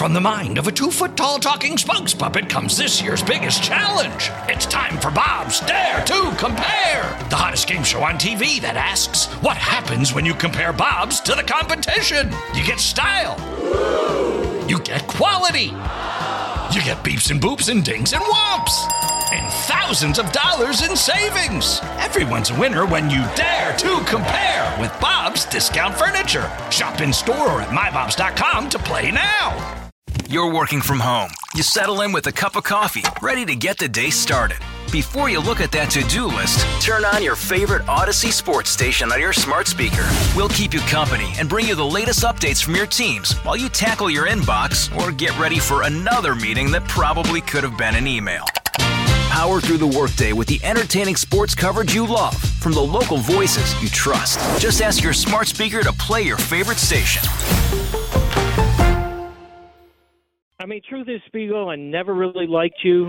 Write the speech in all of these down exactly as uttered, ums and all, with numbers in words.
From the mind of a two-foot-tall talking spokes puppet comes this year's biggest challenge. It's time for Bob's Dare to Compare, the hottest game show on T V that asks, what happens when you compare Bobs to the competition? You get style. You get quality. You get beeps and boops and dings and whomps. And thousands of dollars in savings. Everyone's a winner when you dare to compare with Bob's Discount Furniture. Shop in store or at my bobs dot com to play now. You're working from home. You settle in with a cup of coffee, ready to get the day started. Before you look at that to-do list, turn on your favorite Odyssey sports station on your smart speaker. We'll keep you company and bring you the latest updates from your teams while you tackle your inbox or get ready for another meeting that probably could have been an email. Power through the workday with the entertaining sports coverage you love from the local voices you trust. Just ask your smart speaker to play your favorite station. I mean, truth is, Spiegel, I never really liked you.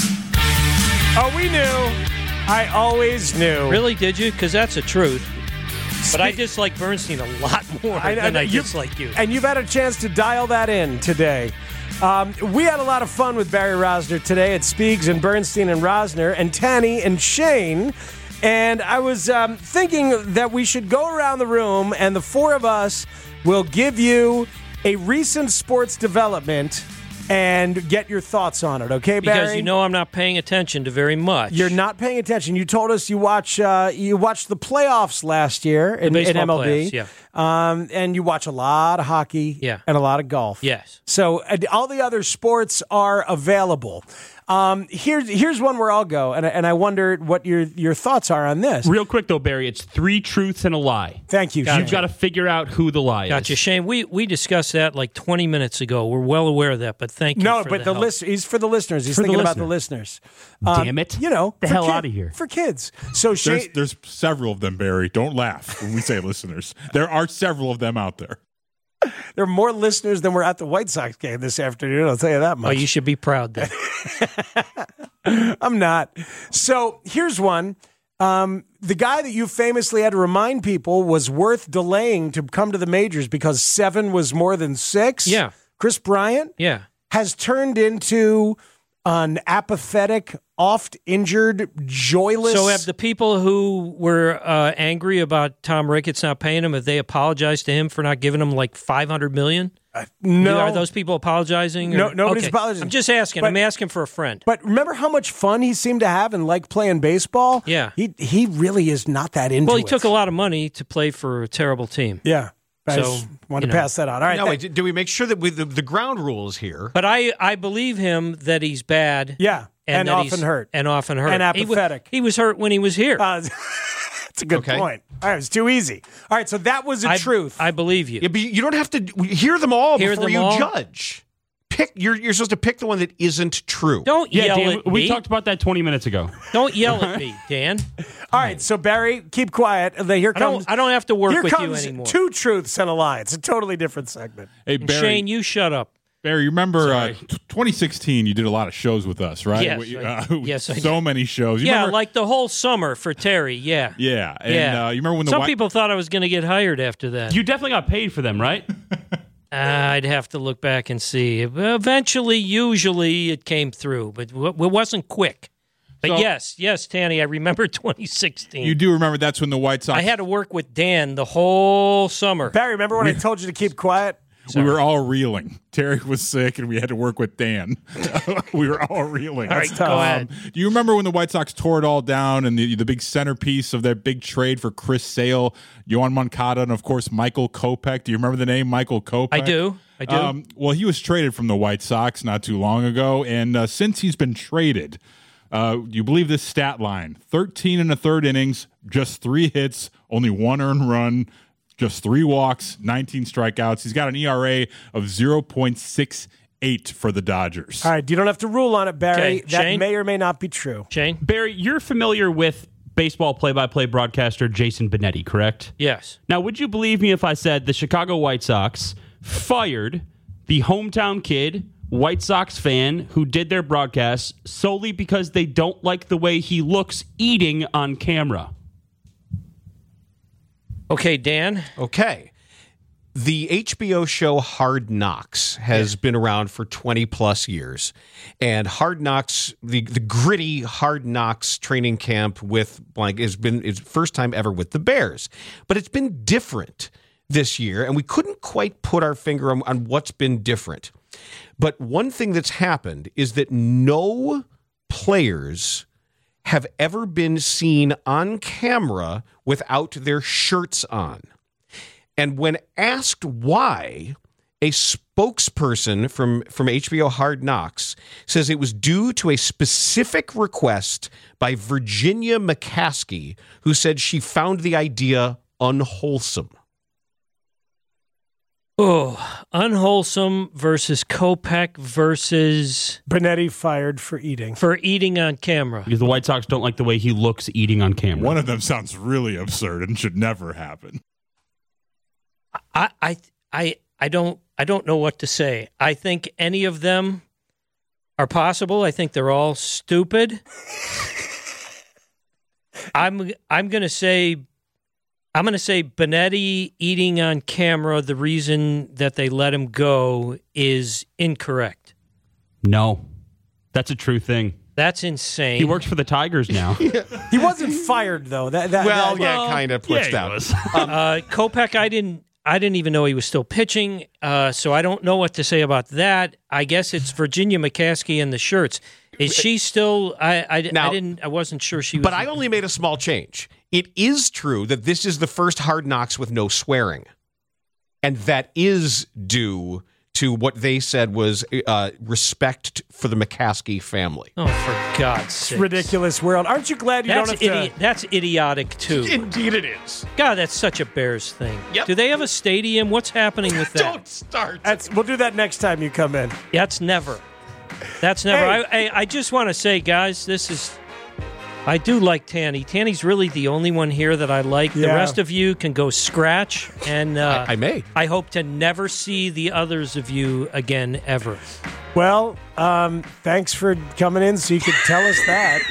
Oh, we knew. I always knew. Really, did you? Because that's the truth. But I dislike Bernstein a lot more I, than I, I dislike you. And you've had a chance to dial that in today. Um, we had a lot of fun with Barry Rosner today at Spiegs and Bernstein and Rosner and Tanny and Shane. And I was um, thinking that we should go around the room and the four of us will give you a recent sports development and get your thoughts on it, okay, Barry? Because you know I'm not paying attention to very much. You're not paying attention. You told us you watch uh, you watched the playoffs last year in, in M L B. Playoffs, yeah. Um, and you watch a lot of hockey yeah. and a lot of golf. Yes. So uh, all the other sports are available. Um, here's here's one where I'll go, and, and I wonder what your your thoughts are on this. Real quick, though, Barry, it's three truths and a lie. Thank you, You've got to figure out who the lie gotcha. is. Shane. We we discussed that like twenty minutes ago. We're well aware of that, but thank you no, for but the, the help. list, he's for the listeners. He's For the thinking about listener. the listeners. Um, Damn it. You know, the for hell kid- out of here. For kids. So Shane, There's, there's several of them, Barry. Don't laugh when we say listeners. There are several of them out there. there are more listeners than were at the White Sox game this afternoon, I'll tell you that much. Oh, you should be proud then. I'm not. So here's one. Um, the guy that you famously had to remind people was worth delaying to come to the majors because seven was more than six. Yeah. Chris Bryant Yeah. has turned into an apathetic, oft-injured, joyless... So have the people who were uh, angry about Tom Ricketts not paying him, have they apologized to him for not giving him like five hundred million dollars? Uh, no. Are those people apologizing? Or? No, nobody's okay. apologizing. I'm just asking. But, I'm asking for a friend. But remember how much fun he seemed to have and like playing baseball? Yeah. He he really is not that into it. Well, he took a lot of money to play for a terrible team. Yeah. I So, just want to you know. pass that on. All right. No, th- wait, do we make sure that we, the, the ground rules here? But I, I believe him that he's bad. yeah. And, And, that often he's- hurt. And often hurt. And He wa- apathetic. He, was hurt when he was here. Uh, that's a good Okay. point. All right, it's too easy. All right, so that was a I, truth. I believe you. Yeah, but you don't have to hear them all Hear before them you all? judge. Pick. You're you're supposed to pick the one that isn't true. Don't Yeah, yell Dan, at we me. talked about that twenty minutes ago. Don't yell at me, Dan. All right, so Barry, keep quiet. Here I comes. don't. I don't have to work here with you comes anymore. two truths and a lie. It's a totally different segment. Hey, And Barry. Shane, you shut up. Barry, you remember uh, t- twenty sixteen, you did a lot of shows with us, right? Yes, We- I- uh, yes, I So many shows. You yeah, remember- like the whole summer for Terry. Yeah. Yeah. And Yeah. Uh, you remember when the Some White- people thought I was going to get hired after that. You definitely got paid for them, right? Uh, I'd have to look back and see. Eventually, usually, it came through, but w- it wasn't quick. But So- yes, yes, Tanny, I remember twenty sixteen. You do remember that's when the White Sox... I had to work with Dan the whole summer. Barry, remember when I told you to keep quiet? We were all reeling. Terry was sick, and we had to work with Dan. we were all reeling. All right, go ahead. Do you remember when the White Sox tore it all down and the the big centerpiece of their big trade for Chris Sale, Yohan Moncada, and, of course, Michael Kopech? Do you remember the name Michael Kopech? I do. I do. Um, well, he was traded from the White Sox not too long ago, and uh, since he's been traded, uh, you believe this stat line, thirteen and a third innings, just three hits, only one earned run, just three walks, nineteen strikeouts. He's got an E R A of zero point six eight for the Dodgers. All right, you don't have to rule on it, Barry. Okay, that Shane? may or may not be true. Shane? Barry, you're familiar with baseball play-by-play broadcaster Jason Benetti, correct? Yes. Now, would you believe me if I said the Chicago White Sox fired the hometown kid, White Sox fan, who did their broadcasts solely because they don't like the way he looks eating on camera? Okay, Dan. Okay. The H B O show Hard Knocks has yeah. been around for twenty plus years. And Hard Knocks, the, the gritty Hard Knocks training camp with blank has been its first time ever with the Bears. But it's been different this year, and we couldn't quite put our finger on, on what's been different. But one thing that's happened is that no players have ever been seen on camera without their shirts on. And when asked why, a spokesperson from, from H B O Hard Knocks says it was due to a specific request by Virginia McCaskey, who said she found the idea unwholesome. Oh, unwholesome versus Kopech versus Benetti fired for eating. For eating on camera. Because the White Sox don't like the way he looks eating on camera. One of them sounds really absurd and should never happen. I, I, I, I don't, I don't know what to say. I think any of them are possible. I think they're all stupid. I'm, I'm going to say, I'm going to say Benetti eating on camera. The reason that they let him go is incorrect. No, that's a true thing. That's insane. He works for the Tigers now. yeah. He wasn't fired though. That, that well, that, yeah, well, kind of pushed yeah, out. um, uh, Kopech, I didn't. I didn't even know he was still pitching, uh, so I don't know what to say about that. I guess it's Virginia McCaskey and the shirts. Is she still? I I, now, I didn't. I wasn't sure she was. But I only made a small change. It is true that this is the first Hard Knocks with no swearing, and that is due to what they said was uh, respect for the McCaskey family. Oh, for God's sake! Ridiculous world. Aren't you glad you that's don't have idi- to? That's idiotic too. Indeed, it is. God, that's such a Bears thing. Yep. Do they have a stadium? What's happening with that? Don't start. That's, we'll do that next time you come in. That's never. That's never. Hey. I, I I just want to say, guys, this is. I do like Tanny. Tanny's really the only one here that I like. Yeah. The rest of you can go scratch, and uh, I, I may. I hope to never see the others of you again ever. Well, um, thanks for coming in so you could tell us that.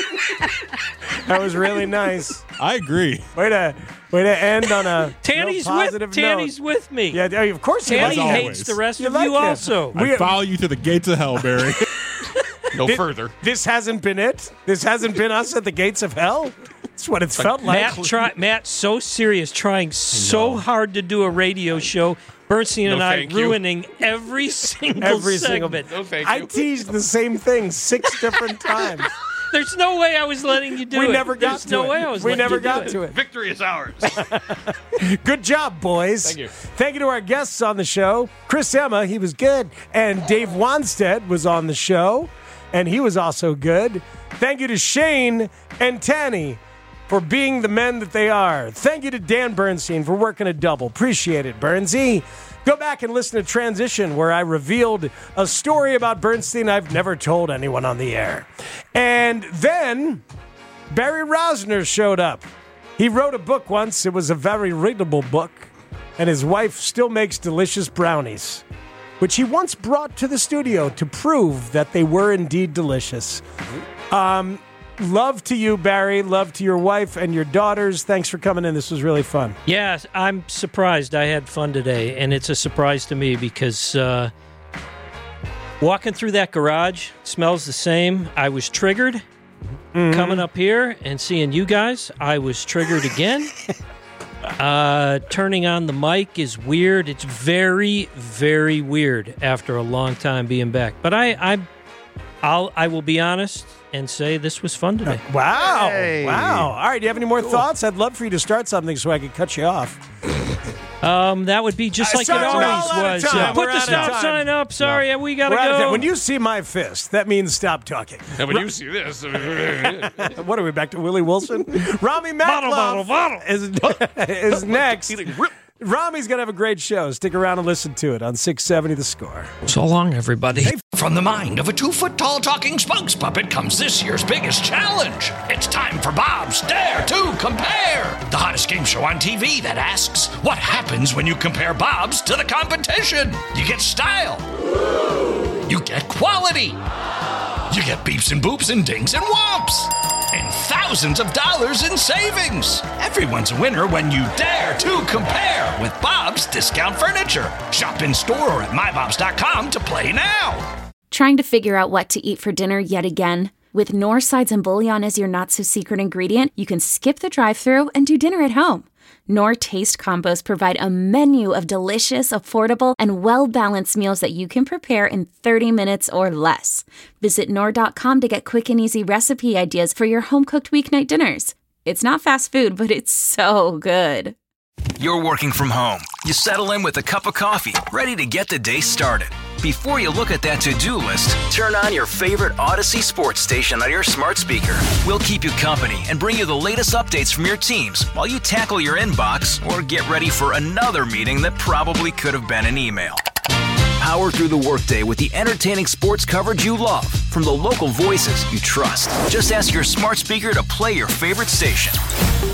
That was really nice. I agree. Way to way to end on a Tanny's real positive with Tanny's note. with me. Yeah, of course he Tanny was. always. hates the rest You of like you him. also. I We- follow you to the gates of hell, Barry. No Thi- further. This hasn't been it. This hasn't been us at the gates of hell. That's what it's felt like. Matt, try, Matt, so serious, trying so hard to do a radio show. Bernstein No, and I thank you. ruining every single Every single. segment. No, thank I you. teased the same thing six different times. There's no way I was letting you do we it. never got There's to no it. way I was we letting never you do got it. to it. Victory is ours. Good job, boys. Thank you. Thank you to our guests on the show. Chris Emma, he was good. And Dave Wanstead was on the show, and he was also good. Thank you to Shane and Tanny for being the men that they are. Thank you to Dan Bernstein for working a double. Appreciate it, Bernsey. Go back and listen to Transition, where I revealed a story about Bernstein I've never told anyone on the air. And then Barry Rosner showed up. He wrote a book once. It was a very readable book. And his wife still makes delicious brownies, which he once brought to the studio to prove that they were indeed delicious. Um, love to you, Barry. Love to your wife and your daughters. Thanks for coming in. This was really fun. Yes, I'm surprised I had fun today, and it's a surprise to me because uh, walking through that garage smells the same. I was triggered. Mm-hmm. Coming up here and seeing you guys, I was triggered again. Uh, turning on the mic is weird. It's very, very weird after a long time being back. But I, I, I'll, I will be honest and say this was fun today. Wow. Hey. Wow. All right. Do you have any more thoughts? I'd love for you to start something so I could cut you off. Um, that would be just Uh, like sorry, it we're all always out of was. time. Uh, put We're the out of stop time. sign up. Sorry, we gotta We're out of time. go. When you see my fist, that means stop talking. And when you see this, What are we, back to Willie Wilson? Rami Bottle, bottle, Matlov bottle. is, is next. Rami's going to have a great show. Stick around and listen to it on six seventy The Score. So long, everybody. From the mind of a two-foot-tall talking spokes puppet comes this year's biggest challenge. It's time for Bob's Dare to Compare, the hottest game show on T V that asks, what happens when you compare Bob's to the competition? You get style. You get quality. You get beeps and boops and dings and whomps. And thousands of dollars in savings. Everyone's a winner when you dare to compare with Bob's Discount Furniture. Shop in store or at my bobs dot com to play now. Trying to figure out what to eat for dinner yet again? With Knorr sides and bouillon as your not-so-secret ingredient, you can skip the drive-thru and do dinner at home. Knorr Taste Combos provide a menu of delicious, affordable, and well-balanced meals that you can prepare in thirty minutes or less. Visit Knorr dot com to get quick and easy recipe ideas for your home-cooked weeknight dinners. It's not fast food, but it's so good. You're working from home. You settle in with a cup of coffee, ready to get the day started. Before you look at that to-do list, turn on your favorite Odyssey sports station on your smart speaker. We'll keep you company and bring you the latest updates from your teams while you tackle your inbox or get ready for another meeting that probably could have been an email. Power through the workday with the entertaining sports coverage you love from the local voices you trust. Just ask your smart speaker to play your favorite station.